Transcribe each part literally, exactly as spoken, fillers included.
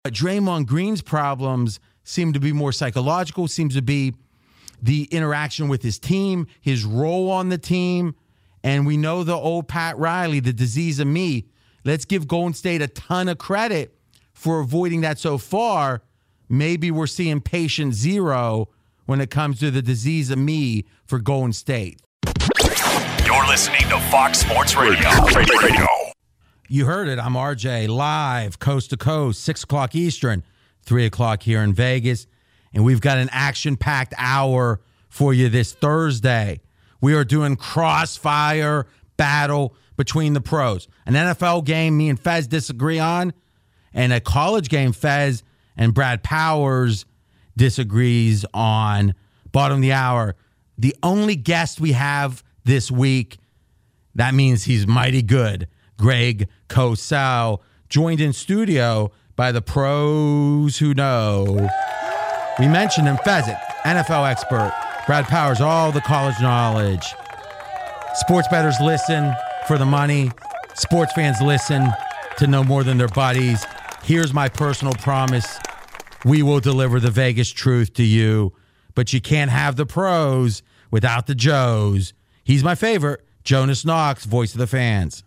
Draymond Green's problems seem to be more psychological, seems to be the interaction with his team, his role on the team. And we know the old Pat Riley, the disease of me. Let's give Golden State a ton of credit for avoiding that so far. Maybe we're seeing patient zero when it comes to the disease of me for Golden State. You're listening to Fox Sports Radio. Radio. You heard it. I'm R J, live, coast to coast, six o'clock Eastern, three o'clock here in Vegas. And we've got an action-packed hour for you this Thursday. We are doing crossfire battle between the pros. An N F L game me and Fez disagree on, and a college game Fez and Brad Powers disagrees on. Bottom of the hour, the only guest we have this week, that means he's mighty good. Greg Cosell, joined in studio by the pros who know. We mentioned him, Fezzik, N F L expert. Brad Powers, all the college knowledge. Sports bettors listen for the money. Sports fans listen to know more than their buddies. Here's my personal promise. We will deliver the Vegas truth to you, but you can't have the pros without the Joes. He's my favorite, Jonas Knox, voice of the fans.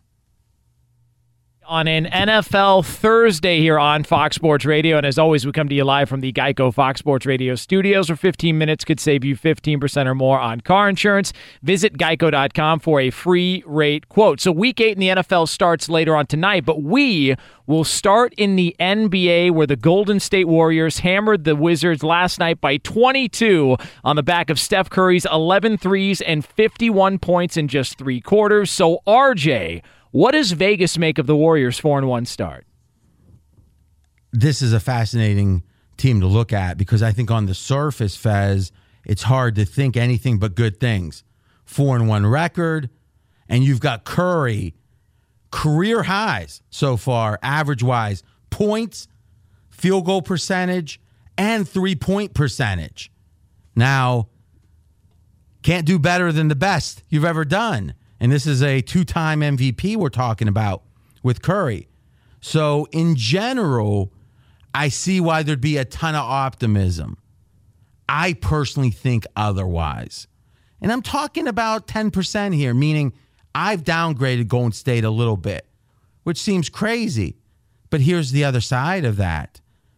On an N F L Thursday here on Fox Sports Radio. And as always, we come to you live from the Geico Fox Sports Radio studios, where fifteen minutes could save you fifteen percent or more on car insurance. Visit geico dot com for a free rate quote. So week eight in the N F L starts later on tonight, but we will start in the N B A, where the Golden State Warriors hammered the Wizards last night by twenty-two on the back of Steph Curry's eleven threes and fifty-one points in just three quarters. So R J, what does Vegas make of the Warriors' four and one start? This is a fascinating team to look at because I think on the surface, Fez, it's hard to think anything but good things. four and one record, and you've got Curry, career highs so far, average-wise, points, field goal percentage, and three-point percentage. Now, can't do better than the best you've ever done. And this is a two-time M V P we're talking about with Curry. So in general, I see why there'd be a ton of optimism. I personally think otherwise. And I'm talking about ten percent here, meaning I've downgraded Golden State a little bit, which seems crazy. But here's the other side of that.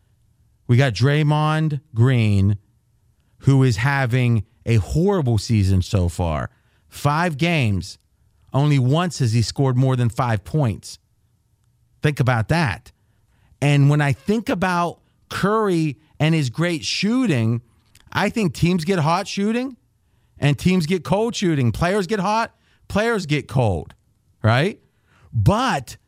We got Draymond Green, who is having a horrible season so far. Five games. Only once has he scored more than five points. Think about that. And when I think about Curry and his great shooting, I think teams get hot shooting and teams get cold shooting. Players get hot, players get cold, right? But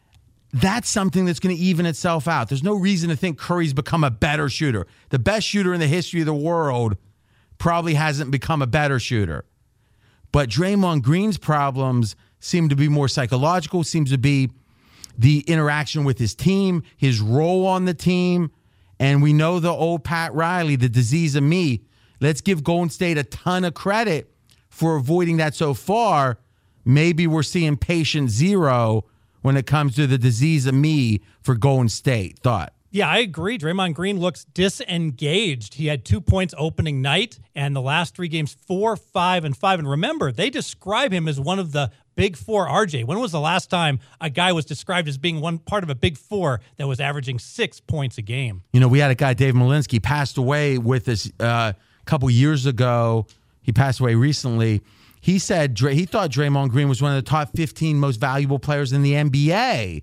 that's something that's going to even itself out. There's no reason to think Curry's become a better shooter. The best shooter in the history of the world probably hasn't become a better shooter. But Draymond Green's problems seem to be more psychological, seems to be the interaction with his team, his role on the team. And we know the old Pat Riley, the disease of me. Let's give Golden State a ton of credit for avoiding that so far. Maybe we're seeing patient zero when it comes to the disease of me for Golden State. Thought? Yeah, I agree. Draymond Green looks disengaged. He had two points opening night, and the last three games, four, five, and five. And remember, they describe him as one of the big four. R J, when was the last time a guy was described as being one part of a big four that was averaging six points a game? You know, we had a guy, Dave Malinsky, passed away with us uh, a couple years ago. He passed away recently. He said he thought Draymond Green was one of the top fifteen most valuable players in the N B A.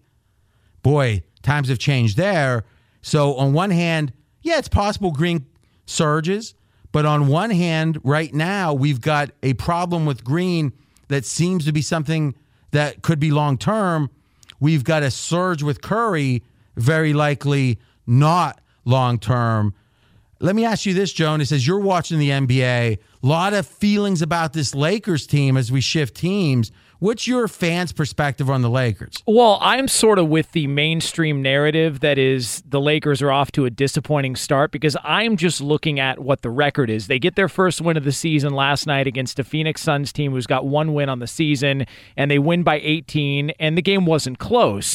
Boy, times have changed there. So on one hand, yeah, it's possible Green surges. But on one hand, right now, we've got a problem with Green that seems to be something that could be long-term. We've got a surge with Curry, very likely not long-term. Let me ask you this, Jonas, as you're watching the N B A, a lot of feelings about this Lakers team as we shift teams. What's your fans' perspective on the Lakers? Well, I'm sort of with the mainstream narrative that is the Lakers are off to a disappointing start because I'm just looking at what the record is. They get their first win of the season last night against a Phoenix Suns team who's got one win on the season, and they win by eighteen, and the game wasn't close.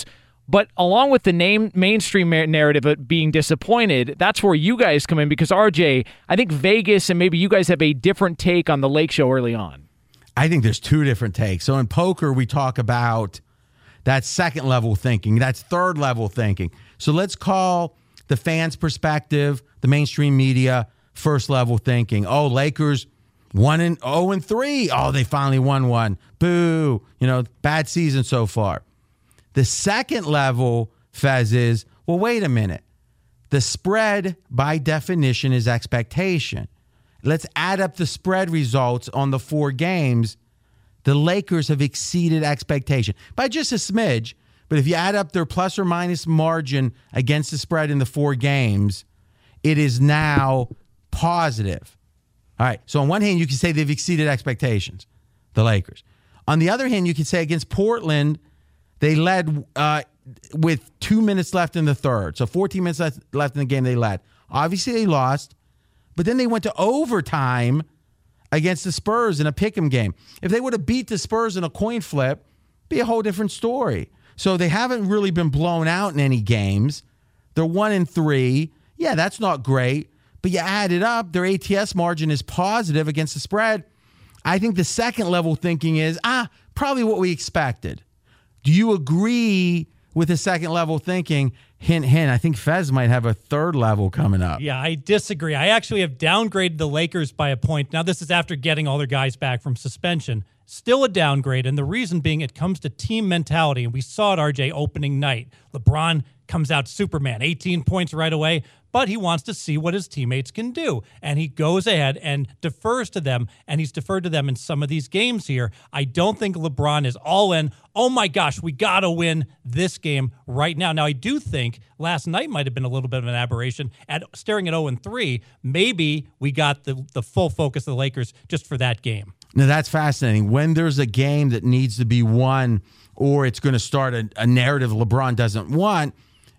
But along with the name mainstream narrative of being disappointed, that's where you guys come in because, R J, I think Vegas and maybe you guys have a different take on the Lake Show early on. I think there's two different takes. So in poker, we talk about that second level thinking, that's third level thinking. So let's call the fans' perspective, the mainstream media, first level thinking. Oh, Lakers one and oh and three. Oh, they finally won one. Boo. You know, bad season so far. The second level, Fez, is, well, wait a minute. The spread, by definition, is expectation. Let's add up the spread results on the four games. The Lakers have exceeded expectation by just a smidge. But if you add up their plus or minus margin against the spread in the four games, it is now positive. All right. So on one hand, you can say they've exceeded expectations, the Lakers. On the other hand, you can say against Portland, they led uh, with two minutes left in the third. So fourteen minutes left, left in the game, they led. Obviously, they lost. But then they went to overtime against the Spurs in a pick'em game. If they would have beat the Spurs in a coin flip, it'd be a whole different story. So they haven't really been blown out in any games. They're one and three. Yeah, that's not great. But you add it up, their A T S margin is positive against the spread. I think the second level thinking is, ah, probably what we expected. Do you agree with the second level thinking? Hint, hint. I think Fez might have a third level coming up. Yeah, I disagree. I actually have downgraded the Lakers by a point. Now, this is after getting all their guys back from suspension. Still a downgrade, and the reason being it comes to team mentality, and we saw it, R J, opening night. LeBron comes out Superman, eighteen points right away, but he wants to see what his teammates can do, and he goes ahead and defers to them, and he's deferred to them in some of these games here. I don't think LeBron is all in, oh my gosh, we got to win this game right now. Now, I do think last night might have been a little bit of an aberration. At staring at oh and three, maybe we got the, the full focus of the Lakers just for that game. Now, that's fascinating. When there's a game that needs to be won, or it's going to start a, a narrative LeBron doesn't want,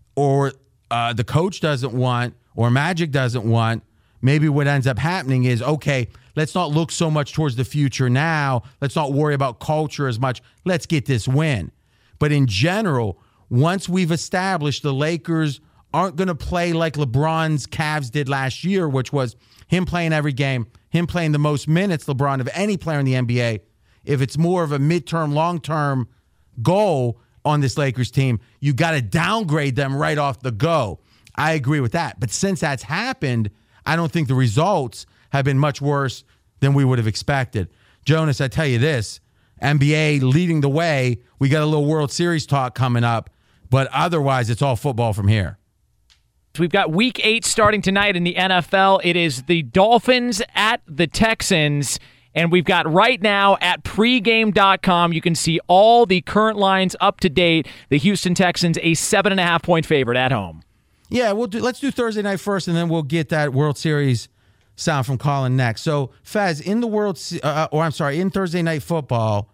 or uh, the coach doesn't want, or Magic doesn't want, maybe what ends up happening is, okay, let's not look so much towards the future now. Let's not worry about culture as much. Let's get this win. But in general, once we've established the Lakers aren't going to play like LeBron's Cavs did last year, which was him playing every game, him playing the most minutes, LeBron, of any player in the N B A. If it's more of a midterm, long-term goal on this Lakers team, you got to downgrade them right off the go. I agree with that. But since that's happened, I don't think the results have been much worse than we would have expected. Jonas, I tell you this, N B A leading the way. We got a little World Series talk coming up, but otherwise it's all football from here. We've got week eight starting tonight in the N F L. It is the Dolphins at the Texans. And we've got right now at pregame dot com, you can see all the current lines up to date. The Houston Texans, a seven and a half point favorite at home. Yeah, we'll do. Let's do Thursday night first, and then we'll get that World Series sound from Colin next. So, Fez, in the World, uh, or I'm sorry, in Thursday night football,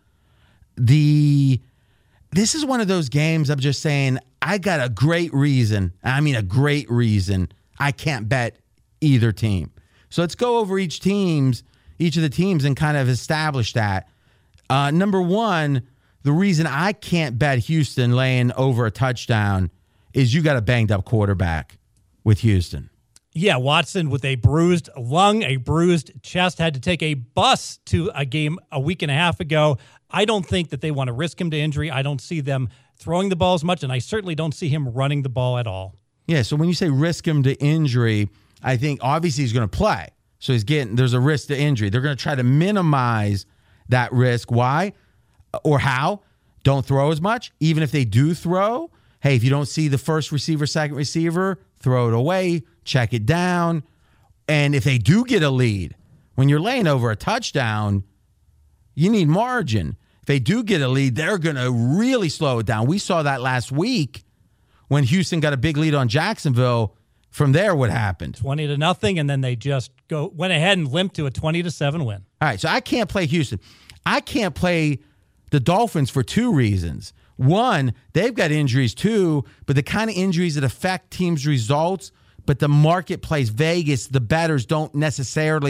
the this is one of those games I'm just saying I got a great reason. I mean, a great reason I can't bet either team. So let's go over each team's. each of the teams and kind of establish that. Uh, number one, the reason I can't bet Houston laying over a touchdown is you got a banged up quarterback with Houston. Yeah, Watson with a bruised lung, a bruised chest, had to take a bus to a game a week and a half ago. I don't think that they want to risk him to injury. I don't see them throwing the ball as much, and I certainly don't see him running the ball at all. Yeah, so when you say risk him to injury, I think obviously he's going to play. So he's getting, there's a risk to injury. They're going to try to minimize that risk. Why or how? Don't throw as much. Even if they do throw, hey, if you don't see the first receiver, second receiver, throw it away, check it down. And if they do get a lead, when you're laying over a touchdown, you need margin. If they do get a lead, they're going to really slow it down. We saw that last week when Houston got a big lead on Jacksonville. From there, what happened? twenty to nothing, and then they just go went ahead and limped to a twenty to seven win. All right, so I can't play Houston. I can't play the Dolphins for two reasons. One, they've got injuries too, but the kind of injuries that affect teams' results, but the marketplace, Vegas, the bettors don't necessarily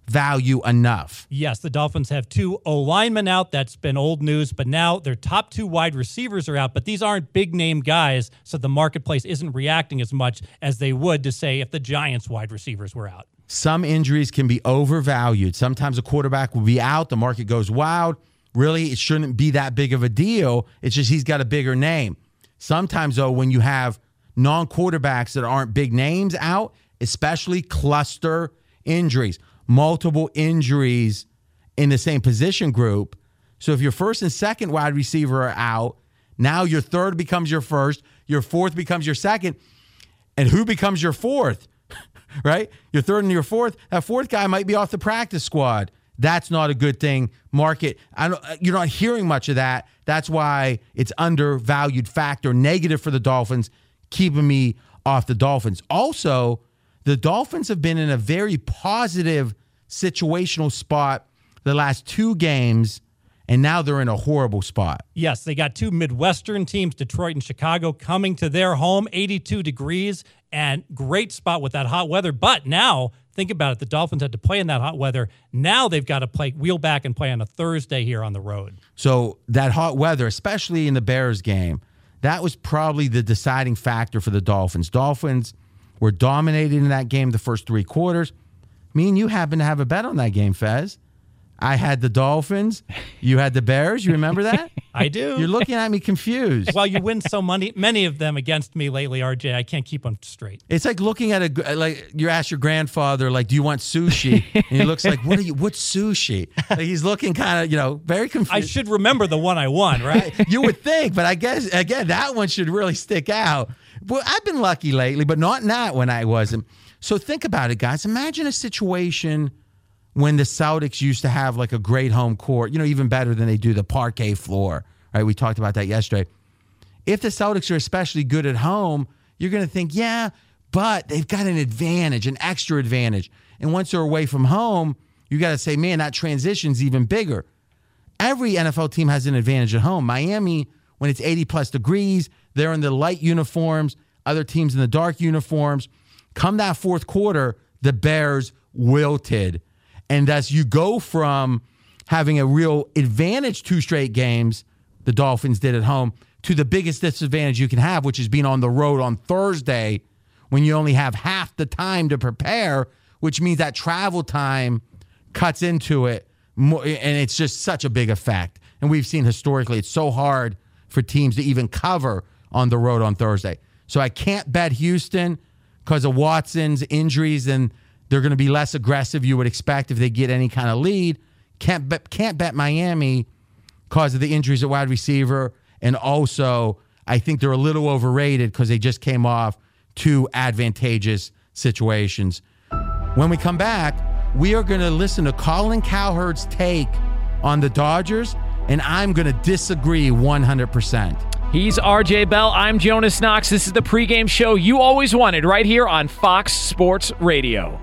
value enough. Yes, the Dolphins have two O-linemen out. That's been old news, but now their top two wide receivers are out, but these aren't big-name guys, so the marketplace isn't reacting as much as they would to say if the Giants' wide receivers were out. Some injuries can be overvalued. Sometimes a quarterback will be out, the market goes wild. Really, it shouldn't be that big of a deal. It's just he's got a bigger name. Sometimes, though, when you have non-quarterbacks that aren't big names out, especially cluster injuries, multiple injuries in the same position group. So if your first and second wide receiver are out, now your third becomes your first, your fourth becomes your second, and who becomes your fourth, right? Your third and your fourth, that fourth guy might be off the practice squad. That's not a good thing. Market, I don't, you're not hearing much of that. That's why it's undervalued factor, negative for the Dolphins, keeping me off the Dolphins. Also, the Dolphins have been in a very positive situational spot the last two games, and now they're in a horrible spot. Yes, they got two Midwestern teams, Detroit and Chicago, coming to their home, eighty-two degrees, and great spot with that hot weather. But now, think about it, the Dolphins had to play in that hot weather. Now they've got to play wheel back and play on a Thursday here on the road. So that hot weather, especially in the Bears game, that was probably the deciding factor for the Dolphins. Dolphins were dominating in that game the first three quarters. Me and you happen to have a bet on that game, Fez. I had the Dolphins. You had the Bears. You remember that? I do. You're looking at me confused. Well, you win so many, many of them against me lately, R J. I can't keep them straight. It's like looking at a, like you ask your grandfather, like, do you want sushi? And he looks like, what are you, what's sushi? Like he's looking kind of, you know, very confused. I should remember the one I won, right? You would think, but I guess, again, that one should really stick out. Well, I've been lucky lately, but not in that when I wasn't. So think about it, guys. Imagine a situation when the Celtics used to have like a great home court, you know, even better than they do the parquet floor, right? We talked about that yesterday. If the Celtics are especially good at home, you're going to think, yeah, but they've got an advantage, an extra advantage. And once they're away from home, you got to say, man, that transition's even bigger. Every N F L team has an advantage at home. Miami, when it's eighty plus degrees, they're in the light uniforms, other teams in the dark uniforms. Come that fourth quarter, the Bears wilted. And thus you go from having a real advantage two straight games, the Dolphins did at home, to the biggest disadvantage you can have, which is being on the road on Thursday when you only have half the time to prepare, which means that travel time cuts into it. And it's just such a big effect. And we've seen historically it's so hard for teams to even cover on the road on Thursday. So I can't bet Houston because of Watson's injuries, and they're going to be less aggressive you would expect if they get any kind of lead. Can't bet, can't bet Miami because of the injuries at wide receiver. And also, I think they're a little overrated because they just came off two advantageous situations. When we come back, we are going to listen to Colin Cowherd's take on the Dodgers, and I'm going to disagree one hundred percent. He's R J Bell. I'm Jonas Knox. This is the pregame show you always wanted right here on Fox Sports Radio.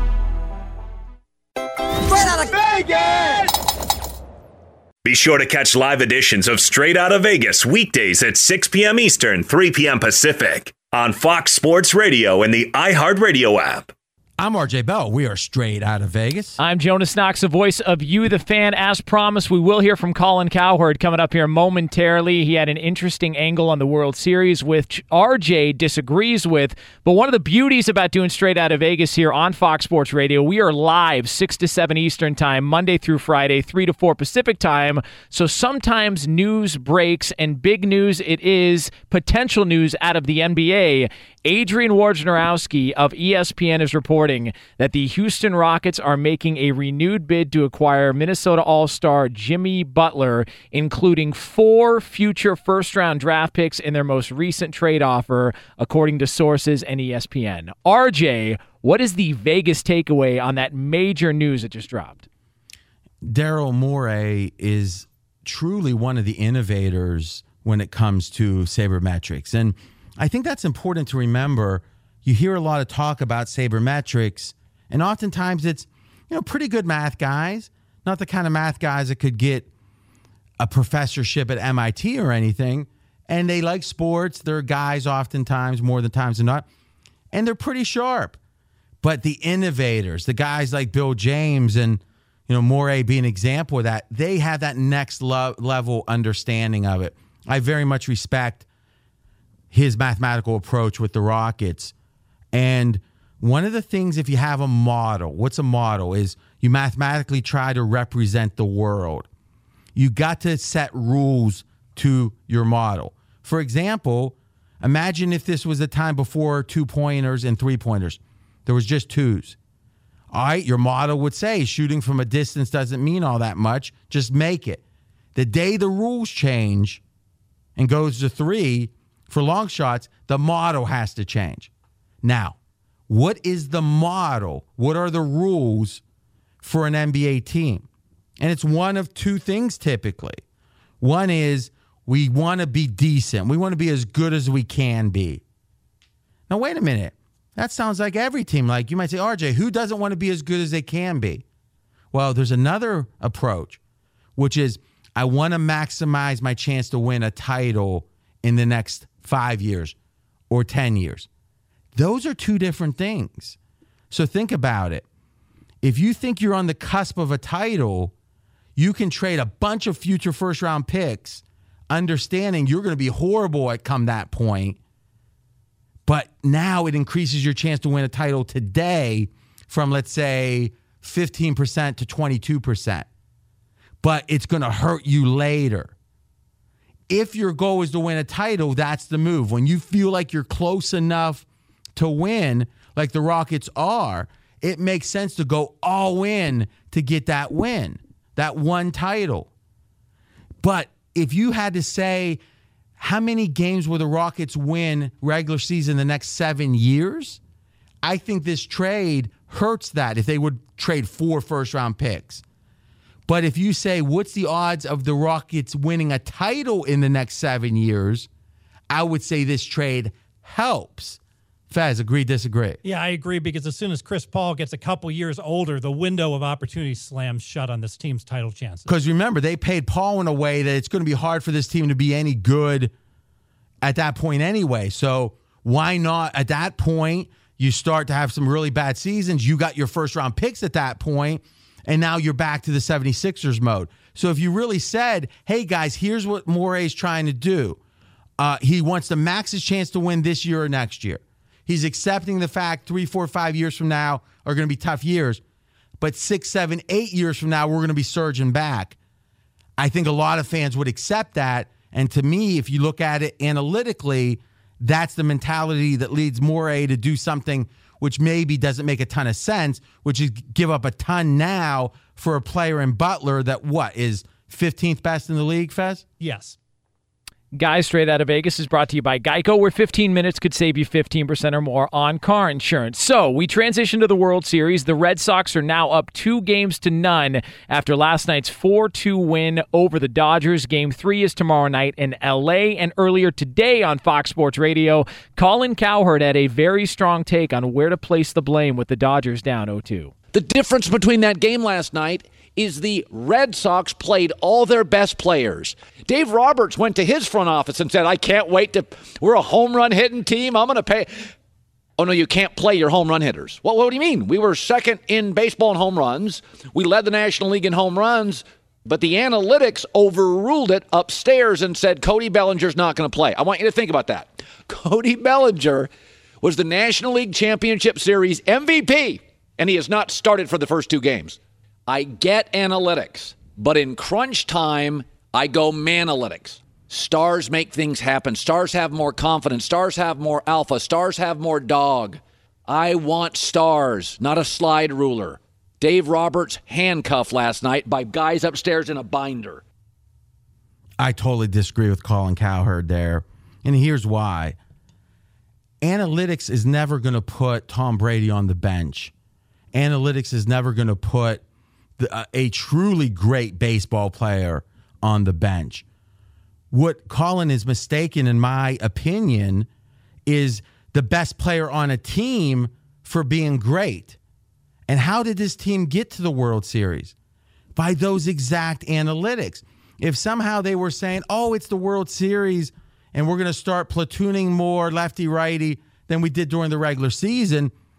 Straight out of Vegas! Be sure to catch live editions of Straight Out of Vegas weekdays at six p.m. Eastern, three p.m. Pacific on Fox Sports Radio and the iHeartRadio app. I'm R J Bell. We are Straight Out of Vegas. I'm Jonas Knox, the voice of You, the fan. As promised, we will hear from Colin Cowherd coming up here momentarily. He had an interesting angle on the World Series, which R J disagrees with. But one of the beauties about doing Straight Out of Vegas here on Fox Sports Radio, we are live six to seven Eastern time, Monday through Friday, three to four Pacific time. So sometimes news breaks, and big news it is, potential news out of the N B A. Adrian Wojnarowski of E S P N is reporting that the Houston Rockets are making a renewed bid to acquire Minnesota All-Star Jimmy Butler, including four future first-round draft picks in their most recent trade offer, according to sources and E S P N. R J, what is the Vegas takeaway on that major news that just dropped? Daryl Morey is truly one of the innovators when it comes to sabermetrics. And I think that's important to remember. You hear a lot of talk about sabermetrics, and oftentimes it's, you know, pretty good math guys, not the kind of math guys that could get a professorship at M I T or anything, and they like sports. They're guys oftentimes, more than times than not, and they're pretty sharp. But the innovators, the guys like Bill James and, you know, Morey being an example of that, they have that next lo- level understanding of it. I very much respect his mathematical approach with the Rockets. And one of the things, if you have a model, what's a model, is you mathematically try to represent the world. You got to set rules to your model. For example, imagine if this was a time before two-pointers and three-pointers. There was just twos. All right, your model would say shooting from a distance doesn't mean all that much. Just make it. The day the rules change and goes to three for long shots, the model has to change. Now, what is the model? What are the rules for an N B A team? And it's one of two things typically. One is we want to be decent. We want to be as good as we can be. Now, wait a minute. That sounds like every team. Like you might say, R J, who doesn't want to be as good as they can be? Well, there's another approach, which is I want to maximize my chance to win a title in the next five years or ten years. Those are two different things. So think about it. If you think you're on the cusp of a title, you can trade a bunch of future first-round picks, understanding you're going to be horrible at come that point. But now it increases your chance to win a title today from, let's say, fifteen percent to twenty-two percent. But it's going to hurt you later. If your goal is to win a title, that's the move. When you feel like you're close enough to win, like the Rockets are, it makes sense to go all in to get that win, that one title. But if you had to say, how many games will the Rockets win regular season the next seven years? I think this trade hurts that if they would trade four first-round picks. But if you say, what's the odds of the Rockets winning a title in the next seven years, I would say this trade helps. Fez, agree, disagree? Yeah, I agree, because as soon as Chris Paul gets a couple years older, the window of opportunity slams shut on this team's title chances. Because remember, they paid Paul in a way that it's going to be hard for this team to be any good at that point anyway. So why not at that point, you start to have some really bad seasons. You got your first-round picks at that point, and now you're back to the seventy-sixers mode. So if you really said, hey, guys, here's what Morey's trying to do. Uh, he wants to max his chance to win this year or next year. He's accepting the fact three, four, five years from now are going to be tough years. But six, seven, eight years from now, we're going to be surging back. I think a lot of fans would accept that. And to me, if you look at it analytically, that's the mentality that leads Morey to do something which maybe doesn't make a ton of sense, which is give up a ton now for a player in Butler that, what, is fifteenth best in the league, Fez? Yes. Guys, Straight Out of Vegas is brought to you by Geico, where fifteen minutes could save you fifteen percent or more on car insurance. So we transition to the World Series. The Red Sox are now up two games to none after last night's four two win over the Dodgers. Game three is tomorrow night in L A. And earlier today on Fox Sports Radio, Colin Cowherd had a very strong take on where to place the blame with the Dodgers down oh two. The difference between that game last night is the Red Sox played all their best players. Dave Roberts went to his front office and said, I can't wait to, we're a home run hitting team. I'm going to pay. Oh, no, you can't play your home run hitters. Well, what do you mean? We were second in baseball in home runs. We led the National League in home runs, but the analytics overruled it upstairs and said Cody Bellinger's not going to play. I want you to think about that. Cody Bellinger was the National League Championship Series M V P, and he has not started for the first two games. I get analytics, but in crunch time, I go manalytics. Stars make things happen. Stars have more confidence. Stars have more alpha. Stars have more dog. I want stars, not a slide ruler. Dave Roberts handcuffed last night by guys upstairs in a binder. I totally disagree with Colin Cowherd there, and here's why. Analytics is never going to put Tom Brady on the bench. Analytics is never going to put The, uh, a truly great baseball player on the bench. What Colin is mistaken, in my opinion, is the best player on a team for being great. And how did this team get to the World Series? By those exact analytics. If somehow they were saying, oh, it's the World Series and we're going to start platooning more lefty-righty than we did during the regular season,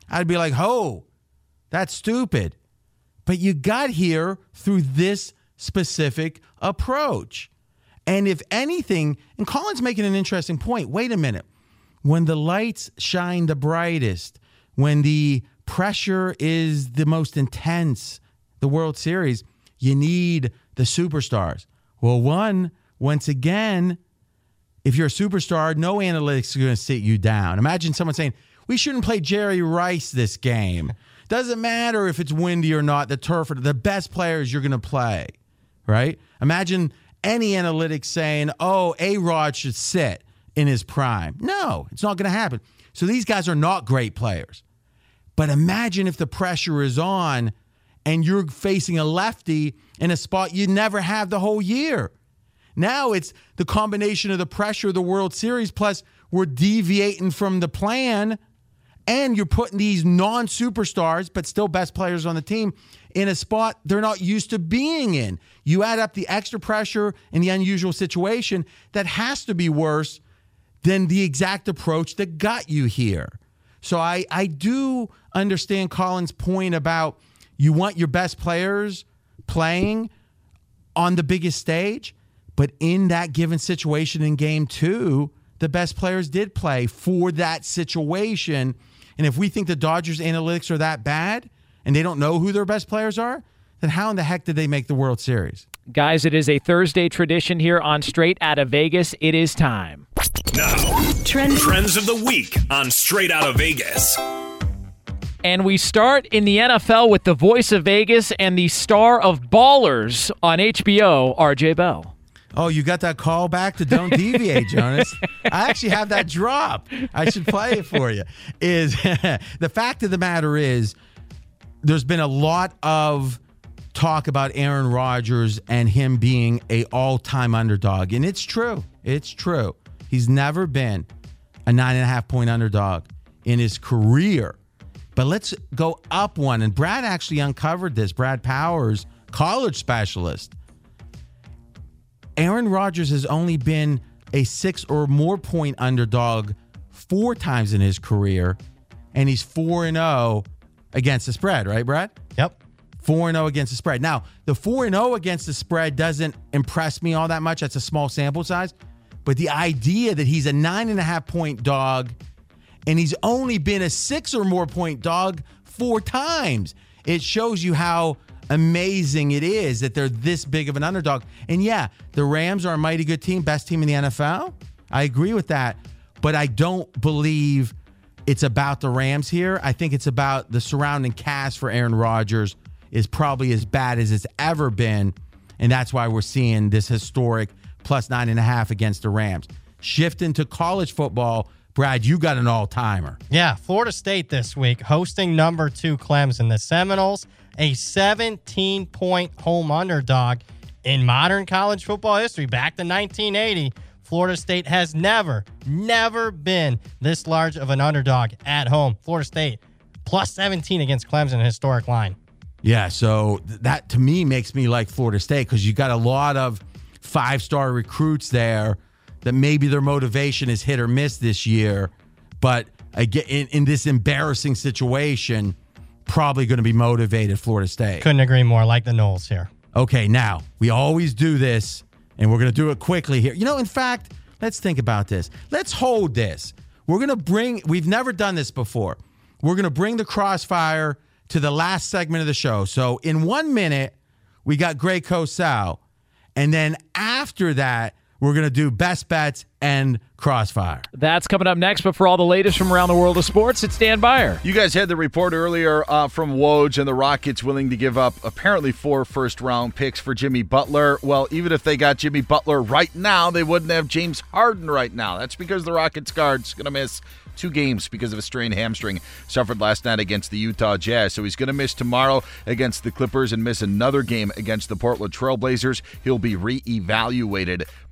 I'd be like, oh, that's stupid. But you got here through this specific approach. And if anything, and Colin's making an interesting point. Wait a minute. When the lights shine the brightest, when the pressure is the most intense, the World Series, you need the superstars. Well, one, once again, if you're a superstar, no analytics are going to sit you down. Imagine someone saying, we shouldn't play Jerry Rice this game. Doesn't matter if it's windy or not, the turf, the best players you're going to play, right? Imagine any analytics saying, oh, A-Rod should sit in his prime. No, it's not going to happen. So these guys are not great players. But imagine if the pressure is on and you're facing a lefty in a spot you never have the whole year. Now it's the combination of the pressure of the World Series, plus we're deviating from the plan, and you're putting these non-superstars, but still best players on the team, in a spot they're not used to being in. You add up the extra pressure and the unusual situation, that has to be worse than the exact approach that got you here. So I, I do understand Colin's point about you want your best players playing on the biggest stage, but in that given situation in game two, the best players did play for that situation. And if we think the Dodgers analytics are that bad and they don't know who their best players are, then how in the heck did they make the World Series? Guys, it is a Thursday tradition here on Straight Outta Vegas. It is time. Now, Trends. Trends of the Week on Straight Outta Vegas. And we start in the N F L with the voice of Vegas and the star of Ballers on H B O, R J Bell. Oh, you got that call back to Don't Deviate, Jonas. I actually have that drop. I should play it for you. Is the fact of the matter is, there's been a lot of talk about Aaron Rodgers and him being a all-time underdog, and it's true. It's true. He's never been a nine and a half point underdog in his career. But let's go up one. And Brad actually uncovered this. Brad Powers, college specialist. Aaron Rodgers has only been a six or more point underdog four times in his career, and he's four and oh against the spread, right, Brad? Yep. four and oh against the spread. Now, the four and oh against the spread doesn't impress me all that much. That's a small sample size. But the idea that he's a nine and a half point dog and he's only been a six or more point dog four times, it shows you how amazing it is that they're this big of an underdog. And yeah, the Rams are a mighty good team, best team in the N F L. I agree with that. But I don't believe it's about the Rams here. I think it's about the surrounding cast for Aaron Rodgers is probably as bad as it's ever been. And that's why we're seeing this historic plus nine and a half against the Rams. Shifting to college football, Brad, you got an all-timer. Yeah, Florida State this week hosting number two Clemson. The Seminoles, a seventeen point home underdog in modern college football history. Back to nineteen eighty, Florida State has never, never been this large of an underdog at home. Florida State plus seventeen against Clemson, a historic line. Yeah, so th- that to me makes me like Florida State because you got a lot of five-star recruits there that maybe their motivation is hit or miss this year, but again, in, in this embarrassing situation, probably going to be motivated Florida State. Couldn't agree more, like the Noles here. Okay, now, we always do this, and we're going to do it quickly here. You know, in fact, let's think about this. Let's hold this. We're going to bring, we've never done this before. We're going to bring the crossfire to the last segment of the show. So in one minute, we got Greg Cosell. And then after that, we're going to do best bets and crossfire. That's coming up next, but for all the latest from around the world of sports, it's Dan Beyer. You guys had the report earlier uh, from Woj and the Rockets willing to give up apparently four first-round picks for Jimmy Butler. Well, even if they got Jimmy Butler right now, they wouldn't have James Harden right now. That's because the Rockets guard's going to miss two games because of a strained hamstring suffered last night against the Utah Jazz. So he's going to miss tomorrow against the Clippers and miss another game against the Portland Trail Blazers. He'll be reevaluated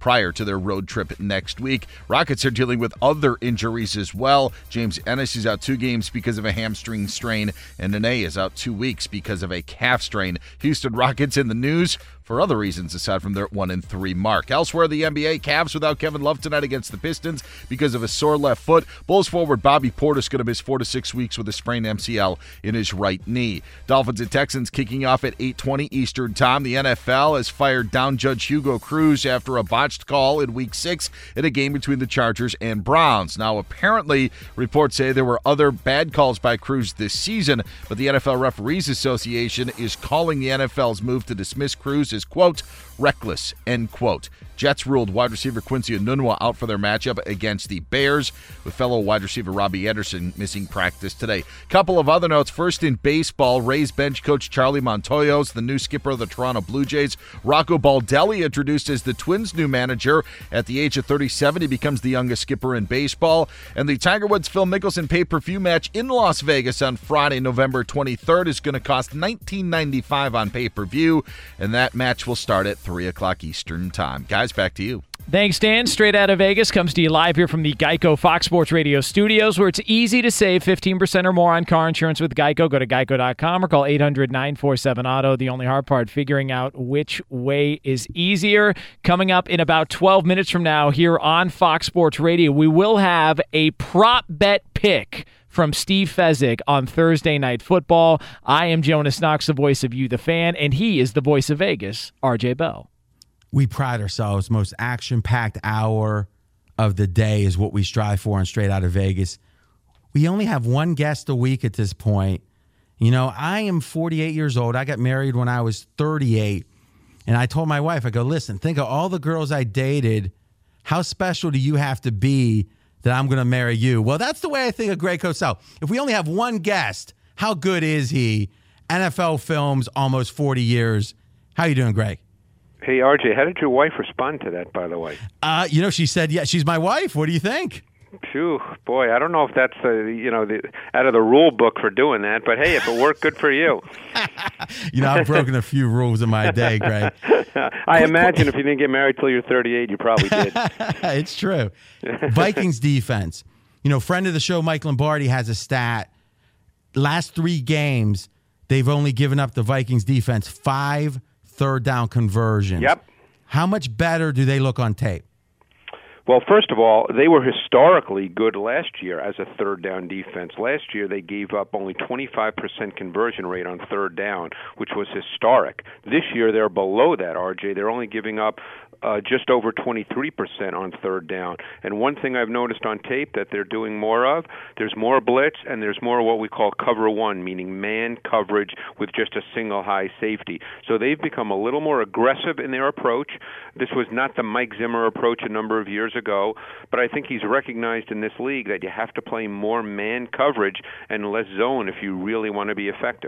prior to their road trip next week. Rockets are dealing with other injuries as well. James Ennis is out two games because of a hamstring strain, and Nene is out two weeks because of a calf strain. Houston Rockets in the news for other reasons aside from their one and three mark. Elsewhere, the N B A, Cavs without Kevin Love tonight against the Pistons because of a sore left foot. Bulls forward Bobby Portis going to miss four to six weeks with a sprained M C L in his right knee. Dolphins and Texans kicking off at eight twenty Eastern time. The N F L has fired down Judge Hugo Cruz after a botched call in Week six in a game between the Chargers and Browns. Now, apparently, reports say there were other bad calls by Cruz this season, but the N F L Referees Association is calling the N F L's move to dismiss Cruz as, quote, reckless, end quote. Jets ruled wide receiver Quincy Enunwa out for their matchup against the Bears, with fellow wide receiver Robbie Anderson missing practice today. Couple of other notes. First, in baseball, Rays bench coach Charlie Montoyo's the new skipper of the Toronto Blue Jays. Rocco Baldelli introduced as the Twins' new manager. At the age of thirty-seven, he becomes the youngest skipper in baseball. And the Tiger Woods-Phil Mickelson pay-per-view match in Las Vegas on Friday, November twenty-third is going to cost nineteen ninety-five dollars on pay-per-view, and that match will start at three o'clock Eastern time. Guys, back to you. Thanks, Dan. Straight Out of Vegas comes to you live here from the Geico Fox Sports Radio studios, where it's easy to save fifteen percent or more on car insurance with Geico. Go to geico dot com or call eight hundred nine four seven auto. The only hard part, figuring out which way is easier. Coming up in about twelve minutes from now here on Fox Sports Radio, we will have a prop bet pick from Steve Fezzik on Thursday Night Football. I am Jonas Knox, the voice of You, the fan, and he is the voice of Vegas, R J Bell. We pride ourselves. Most action-packed hour of the day is what we strive for on Straight Out of Vegas. We only have one guest a week at this point. You know, I am forty-eight years old. I got married when I was thirty-eight. And I told my wife, I go, listen, think of all the girls I dated. How special do you have to be that I'm going to marry you? Well, that's the way I think of Greg Cosell. If we only have one guest, how good is he? N F L films, almost forty years. How you doing, Greg? Hey, R J, how did your wife respond to that, by the way? Uh, you know, she said, yeah, she's my wife. What do you think? Phew, boy, I don't know if that's, uh, you know, the, out of the rule book for doing that, but hey, if it worked, good for you. You know, I've broken a few rules in my day, Greg. I imagine if you didn't get married till you're thirty-eight, you probably did. It's true. Vikings defense. You know, friend of the show, Mike Lombardi, has a stat. Last three games, they've only given up the Vikings defense five third down conversions. Yep. How much better do they look on tape? Well, first of all, they were historically good last year as a third down defense. Last year, they gave up only twenty-five percent conversion rate on third down, which was historic. This year, they're below that, R J. They're only giving up uh, just over twenty-three percent on third down. And one thing I've noticed on tape that they're doing more of, there's more blitz and there's more what we call cover one, meaning man coverage with just a single high safety. So they've become a little more aggressive in their approach. This was not the Mike Zimmer approach a number of years ago, but I think he's recognized in this league that you have to play more man coverage and less zone if you really want to be effective.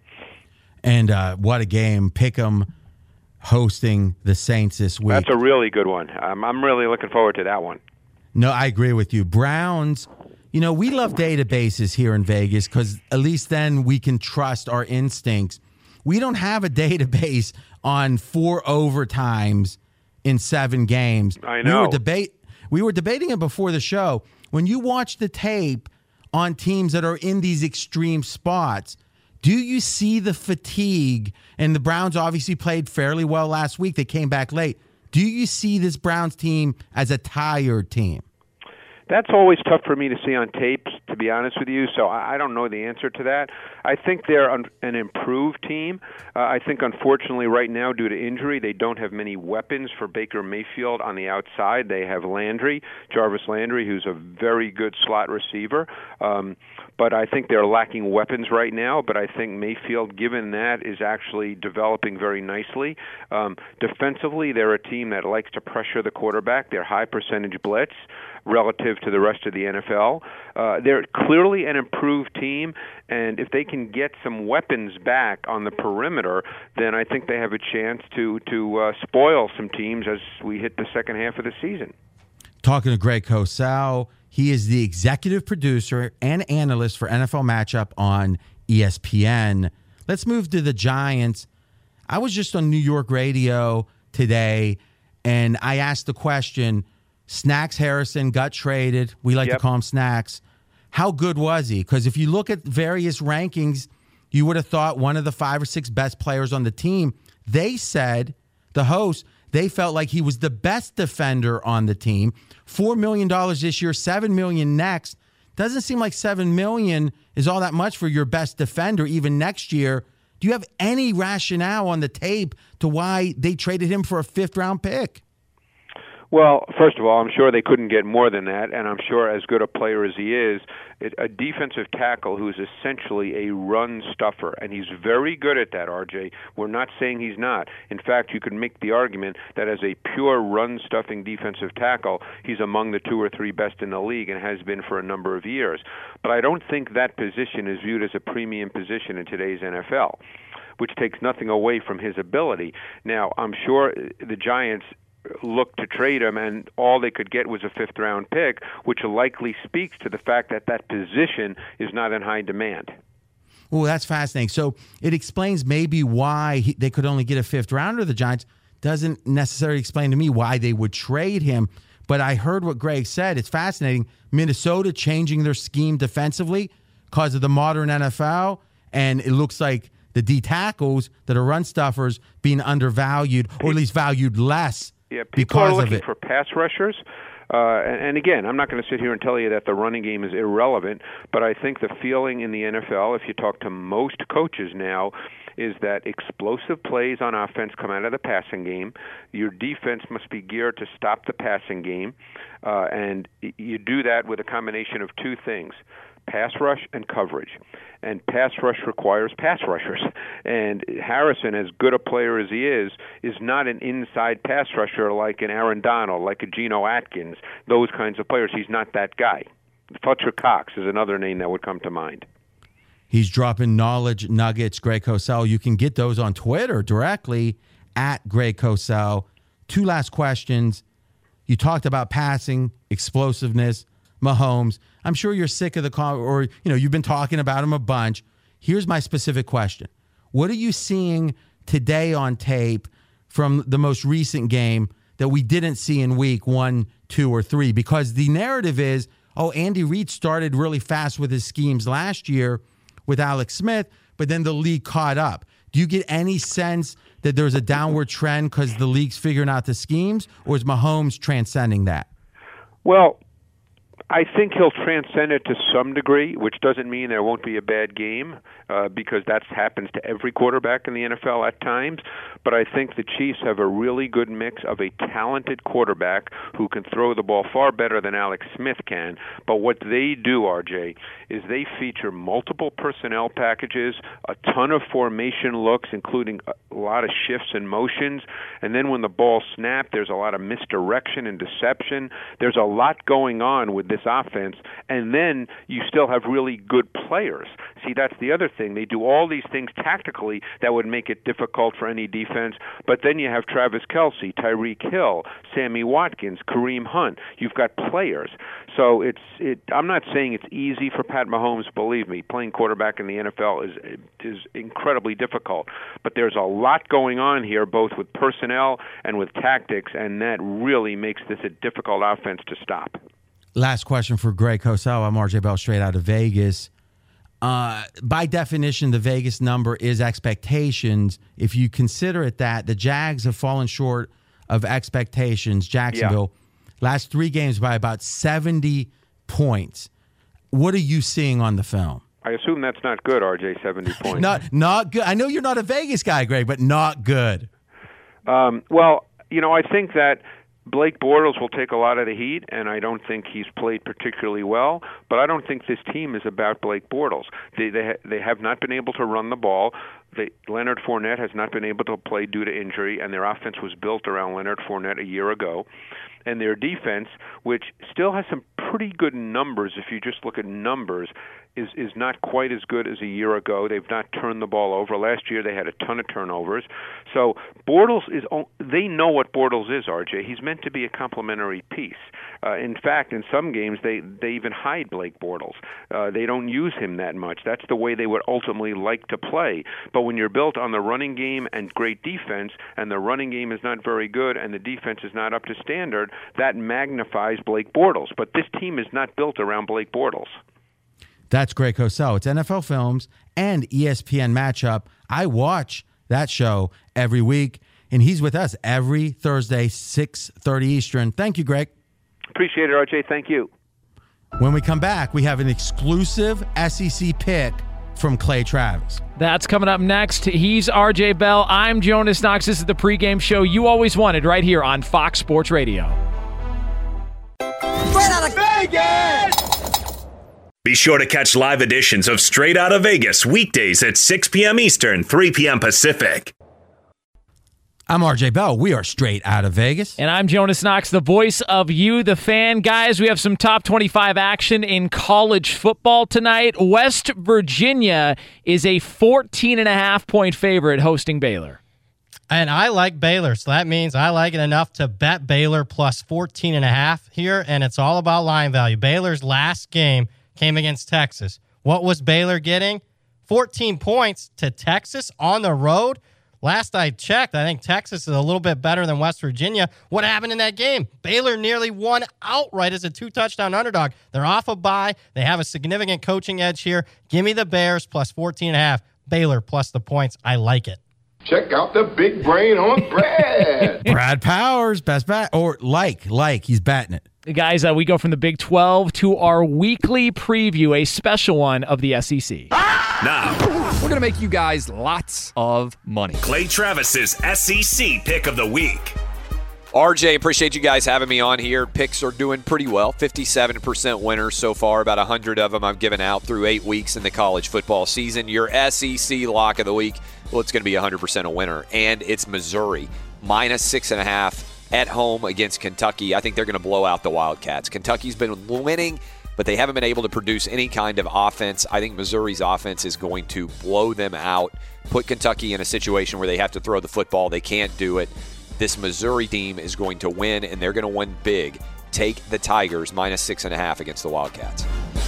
And uh, what a game. Pick'em hosting the Saints this week. That's a really good one. I'm, I'm really looking forward to that one. No, I agree with you. Browns, you know, we love databases here in Vegas because at least then we can trust our instincts. We don't have a database on four overtimes in seven games. I know. We were, debate, we were debating it before the show. When you watch the tape on teams that are in these extreme spots, do you see the fatigue? And the Browns obviously played fairly well last week. They came back late. Do you see this Browns team as a tired team? That's always tough for me to see on tapes, to be honest with you, so I don't know the answer to that. I think they're an improved team. Uh, I think, unfortunately, right now, due to injury, they don't have many weapons for Baker Mayfield on the outside. They have Landry, Jarvis Landry, who's a very good slot receiver. Um, but I think they're lacking weapons right now, but I think Mayfield, given that, is actually developing very nicely. Um, defensively, they're a team that likes to pressure the quarterback. They're high percentage blitz relative to the rest of the N F L. Uh, they're clearly an improved team, and if they can get some weapons back on the perimeter, then I think they have a chance to, to uh, spoil some teams as we hit the second half of the season. Talking to Greg Cosell, he is the executive producer and analyst for N F L Matchup on E S P N. Let's move to the Giants. I was just on New York radio today, and I asked the question, Snacks Harrison got traded. We like Yep. to call him Snacks. How good was he? Because if you look at various rankings, you would have thought one of the five or six best players on the team. They said, the host, they felt like he was the best defender on the team. four million dollars this year, seven million dollars next. Doesn't seem like seven million dollars is all that much for your best defender even next year. Do you have any rationale on the tape to why they traded him for a fifth-round pick? Well, first of all, I'm sure they couldn't get more than that, and I'm sure as good a player as he is, it, a defensive tackle who's essentially a run stuffer, and he's very good at that, R J. We're not saying he's not. In fact, you could make the argument that as a pure run-stuffing defensive tackle, he's among the two or three best in the league and has been for a number of years. But I don't think that position is viewed as a premium position in today's N F L, which takes nothing away from his ability. Now, I'm sure the Giants looked to trade him, and all they could get was a fifth-round pick, which likely speaks to the fact that that position is not in high demand. Well, that's fascinating. So it explains maybe why he, they could only get a fifth rounder. The Giants doesn't necessarily explain to me why they would trade him. But I heard what Greg said. It's fascinating. Minnesota changing their scheme defensively because of the modern N F L, and it looks like the D tackles that are run stuffers being undervalued, or at least valued less. Yeah, people are because of looking it. for pass rushers. Uh, and, and again, I'm not going to sit here and tell you that the running game is irrelevant, but I think the feeling in the N F L, if you talk to most coaches now, is that explosive plays on offense come out of the passing game. Your defense must be geared to stop the passing game, uh, and you do that with a combination of two things: pass rush and coverage. And pass rush requires pass rushers. And Harrison, as good a player as he is, is not an inside pass rusher like an Aaron Donald, like a Geno Atkins, those kinds of players. He's not that guy. Fletcher Cox is another name that would come to mind. He's dropping knowledge nuggets, Greg Cosell. You can get those on Twitter directly at Greg Cosell. Two last questions. You talked about passing, explosiveness, Mahomes. I'm sure you're sick of the call, or you know you've been talking about him a bunch. Here's my specific question: what are you seeing today on tape from the most recent game that we didn't see in week one, two, or three? Because the narrative is, oh, Andy Reid started really fast with his schemes last year with Alex Smith, but then the league caught up. Do you get any sense that there's a downward trend because the league's figuring out the schemes, or is Mahomes transcending that? Well, I think he'll transcend it to some degree, which doesn't mean there won't be a bad game, uh, because that happens to every quarterback in the N F L at times. But I think the Chiefs have a really good mix of a talented quarterback who can throw the ball far better than Alex Smith can. But what they do, R J, is they feature multiple personnel packages, a ton of formation looks, including a lot of shifts and motions. And then when the ball snapped, there's a lot of misdirection and deception. There's a lot going on with this offense, and then you still have really good players. See, that's the other thing. They do all these things tactically that would make it difficult for any defense, but then you have Travis Kelce, Tyreek Hill, Sammy Watkins, Kareem Hunt. You've got players. So it's it. I'm not saying it's easy for Pat Mahomes. Believe me, playing quarterback in the N F L is is incredibly difficult. But there's a lot going on here, both with personnel and with tactics, and that really makes this a difficult offense to stop. Last question for Greg Cosell. I'm R J Bell, straight out of Vegas. Uh, by definition, the Vegas number is expectations. If you consider it that, the Jags have fallen short of expectations. Jacksonville, yeah. last three games by about seventy points. What are you seeing on the film? I assume that's not good, R J, seventy points. not, not good. I know you're not a Vegas guy, Greg, but not good. Um, well, you know, I think that Blake Bortles will take a lot of the heat, and I don't think he's played particularly well, but I don't think this team is about Blake Bortles. They they, ha- they have not been able to run the ball. They, Leonard Fournette has not been able to play due to injury, and their offense was built around Leonard Fournette a year ago. And their defense, which still has some pretty good numbers if you just look at numbers, is is not quite as good as a year ago. They've not turned the ball over. Last year they had a ton of turnovers. So Bortles is they know what Bortles is, R J. He's meant to be a complementary piece. Uh, in fact, in some games they they even hide Blake Bortles. Uh, they don't use him that much. That's the way they would ultimately like to play. But when you're built on the running game and great defense, and the running game is not very good and the defense is not up to standard, that magnifies Blake Bortles. But this team is not built around Blake Bortles. That's Greg Cosell. It's N F L Films and E S P N Matchup. I watch that show every week, and he's with us every Thursday, six thirty Eastern. Thank you, Greg. Appreciate it, R J. Thank you. When we come back, we have an exclusive S E C pick from Clay Travis. That's coming up next. He's R J Bell. I'm Jonas Knox. This is the pregame show you always wanted right here on Fox Sports Radio. Straight out of Vegas! Be sure to catch live editions of Straight Outta Vegas weekdays at six p.m. Eastern, three p.m. Pacific. I'm R J Bell. We are Straight Outta Vegas. And I'm Jonas Knox, the voice of you, the fan. Guys, we have some top twenty-five action in college football tonight. West Virginia is a fourteen and a half point favorite hosting Baylor. And I like Baylor, so that means I like it enough to bet Baylor plus fourteen and a half here, and it's all about line value. Baylor's last game came against Texas. What was Baylor getting? fourteen points to Texas on the road. Last I checked, I think Texas is a little bit better than West Virginia. What happened in that game? Baylor nearly won outright as a two-touchdown underdog. They're off a bye. They have a significant coaching edge here. Give me the Bears plus fourteen and a half. Baylor plus the points. I like it. Check out the big brain on Brad. Brad Powers, best bat. Or like, like, he's batting it. Guys, uh, we go from the Big twelve to our weekly preview, a special one of the S E C. Now, we're going to make you guys lots of money. Clay Travis's S E C Pick of the Week. R J, appreciate you guys having me on here. Picks are doing pretty well. fifty-seven percent winners so far. About one hundred of them I've given out through eight weeks in the college football season. Your S E C lock of the week, well, it's going to be one hundred percent a winner. And it's Missouri, minus six and a half at home against Kentucky. I think they're going to blow out the Wildcats. Kentucky's been winning, but they haven't been able to produce any kind of offense. I think Missouri's offense is going to blow them out, put Kentucky in a situation where they have to throw the football. They can't do it. This Missouri team is going to win, and they're going to win big. Take the Tigers, minus six and a half against the Wildcats.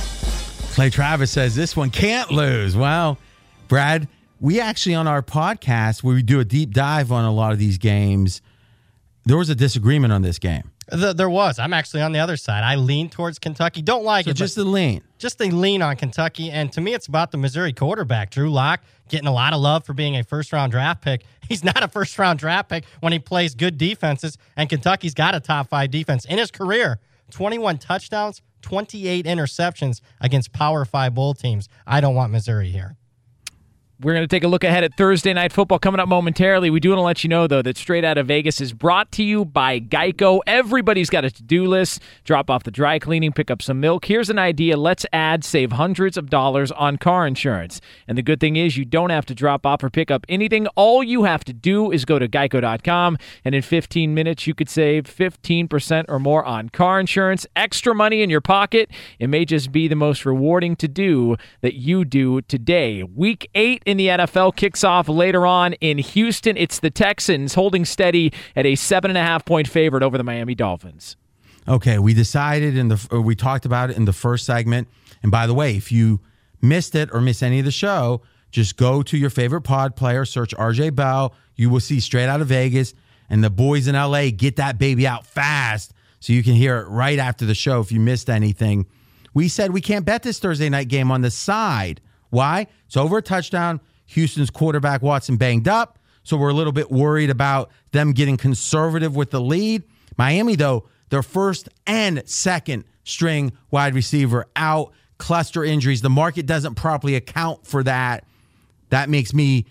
Clay Travis says this one can't lose. Wow. Brad, we actually on our podcast, where we do a deep dive on a lot of these games, there was a disagreement on this game. The, there was. I'm actually on the other side. I lean towards Kentucky. Don't like so it. Just a lean. Just a lean on Kentucky. And to me, it's about the Missouri quarterback, Drew Lock, getting a lot of love for being a first-round draft pick. He's not a first-round draft pick when he plays good defenses, and Kentucky's got a top-five defense. In his career, twenty-one touchdowns, twenty-eight interceptions against Power Five bowl teams. I don't want Missouri here. We're going to take a look ahead at Thursday Night Football coming up momentarily. We do want to let you know, though, that Straight Outta Vegas is brought to you by Geico. Everybody's got a to-do list. Drop off the dry cleaning, pick up some milk. Here's an idea. Let's add, save hundreds of dollars on car insurance. And the good thing is you don't have to drop off or pick up anything. All you have to do is go to geico dot com, and in fifteen minutes, you could save fifteen percent or more on car insurance. Extra money in your pocket. It may just be the most rewarding to do that you do today. Week eight in the N F L kicks off later on in Houston. It's the Texans holding steady at a seven and a half point favorite over the Miami Dolphins. Okay, we decided in the or we talked about it in the first segment. And by the way, if you missed it or miss any of the show, just go to your favorite pod player, search R J Bell. You will see Straight Outta Vegas, and the boys in L A get that baby out fast so you can hear it right after the show if you missed anything. We said we can't bet this Thursday night game on the side. Why? It's over a touchdown. Houston's quarterback Watson banged up, so we're a little bit worried about them getting conservative with the lead. Miami, though, their first and second string wide receiver out, cluster injuries. The market doesn't properly account for that. That makes me,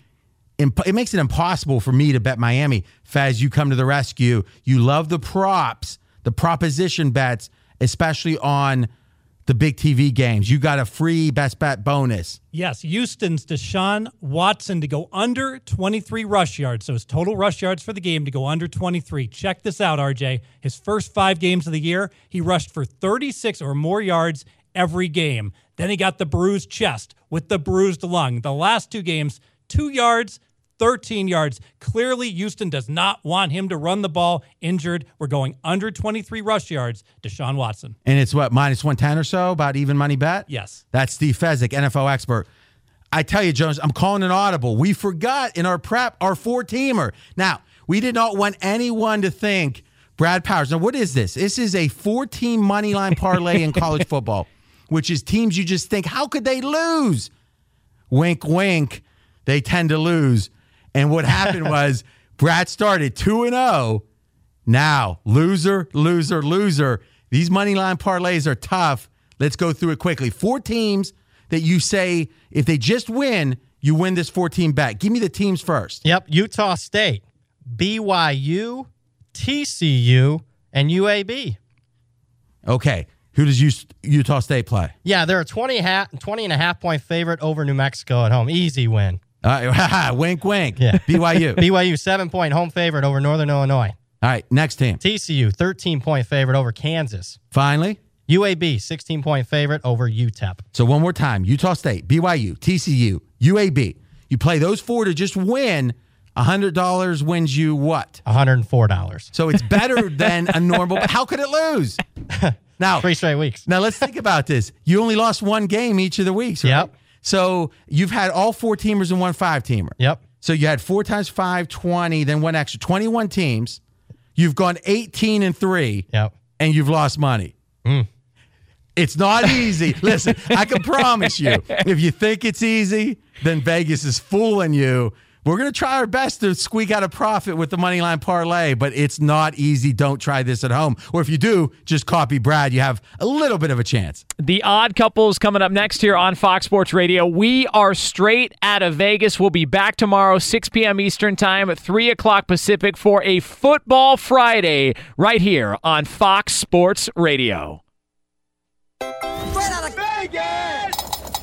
it makes it impossible for me to bet Miami. Fez, you come to the rescue. You love the props, the proposition bets, especially on the big T V games. You got a free best bet bonus. Yes, Houston's Deshaun Watson to go under twenty-three rush yards. So his total rush yards for the game to go under twenty-three. Check this out, R J. His first five games of the year, he rushed for thirty-six or more yards every game. Then he got the bruised chest with the bruised lung. The last two games, two yards, thirteen yards. Clearly, Houston does not want him to run the ball injured. We're going under twenty-three rush yards, Deshaun Watson. And it's what, minus one ten or so, about even money bet? Yes. That's Steve Fezzik, N F L expert. I tell you, Jones, I'm calling an audible. We forgot in our prep our four-teamer. Now, we did not want anyone to think Brad Powers. Now, what is this? This is a four-team money line parlay in college football, which is teams you just think, how could they lose? Wink, wink. They tend to lose. And what happened was Brad started two and oh. Now, loser, loser, loser. These money line parlays are tough. Let's go through it quickly. Four teams that you say, if they just win, you win this four-team bet. Give me the teams first. Yep, Utah State, B Y U, T C U, and U A B. Okay. Who does Utah State play? Yeah, they're a twenty, twenty and a half point favorite over New Mexico at home. Easy win. Uh, wink, wink. Yeah. B Y U. B Y U, seven-point home favorite over Northern Illinois. All right, next team. T C U, thirteen-point favorite over Kansas. Finally. U A B, sixteen-point favorite over U T E P. So one more time. Utah State, B Y U, T C U, U A B. You play those four to just win. one hundred dollars wins you what? one hundred four dollars. So it's better than a normal. How could it lose? Now, three straight weeks. Now let's think about this. You only lost one game each of the weeks, right? Yep. So you've had all four teamers and one five teamer. Yep. So you had four times five, twenty, then one extra, twenty-one teams. You've gone eighteen and three. Yep. And you've lost money. Mm. It's not easy. Listen, I can promise you, if you think it's easy, then Vegas is fooling you. We're going to try our best to squeak out a profit with the Moneyline Parlay, but it's not easy. Don't try this at home. Or if you do, just copy Brad. You have a little bit of a chance. The Odd Couples coming up next here on Fox Sports Radio. We are straight out of Vegas. We'll be back tomorrow, six p.m. Eastern Time, at three o'clock Pacific for a Football Friday right here on Fox Sports Radio. Straight out of Vegas!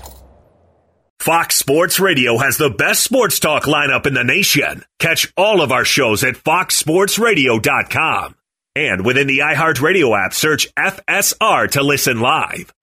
Fox Sports Radio has the best sports talk lineup in the nation. Catch all of our shows at fox sports radio dot com. And within the iHeartRadio app, search F S R to listen live.